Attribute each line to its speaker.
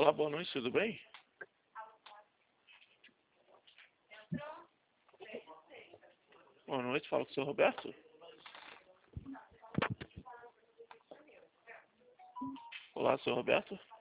Speaker 1: Olá, boa noite, tudo bem? Boa noite, falo com o senhor Roberto. Olá, senhor Roberto.